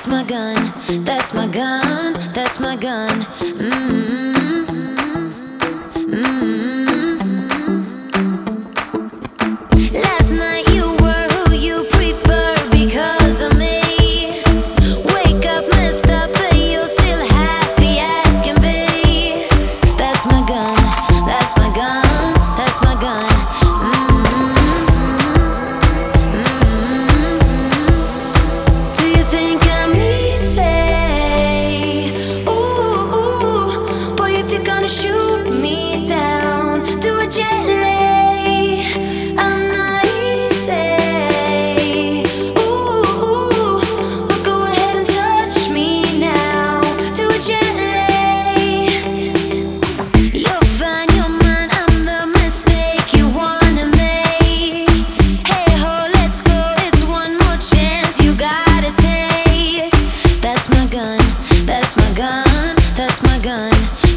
my gun, that's my gun, that's my gun. Last night you were who you prefer because of me. Wake up messed up, but you're still happy as can be. That's my gun, that's my gun, that's my gun. Do you think I'm easy? Ooh, boy, if you're gonna shoot me down, do it gently. I'm not easy. Ooh, but go ahead and touch me now. Do it gently. You're fine, you're mine. I'm the mistake you wanna make. Hey ho, let's go. It's one more chance you gotta take. That's my gun. That's my gun. That's my gun.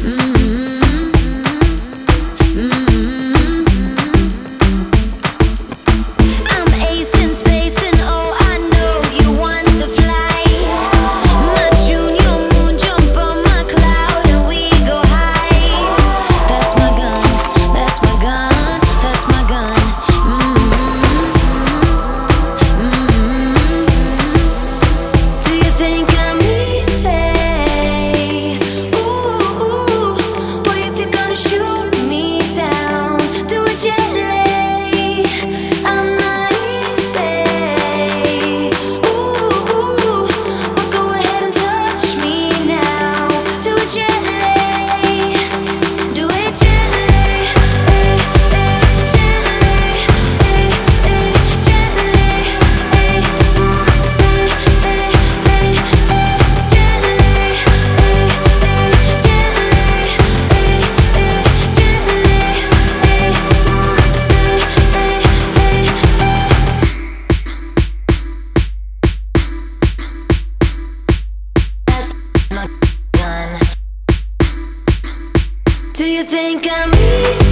I'm ace in space and oh, I know you want to fly. My junior moon, jump on my cloud and we go high. That's my gun, that's my gun, that's my gun. Do you think I'm easy? Ooh, boy, if you're gonna shoot me down, do it gently. I'm not easy. Ooh, but go ahead and touch me now. Do it gently. Do it gently. That's my gun. Do you think I'm easy?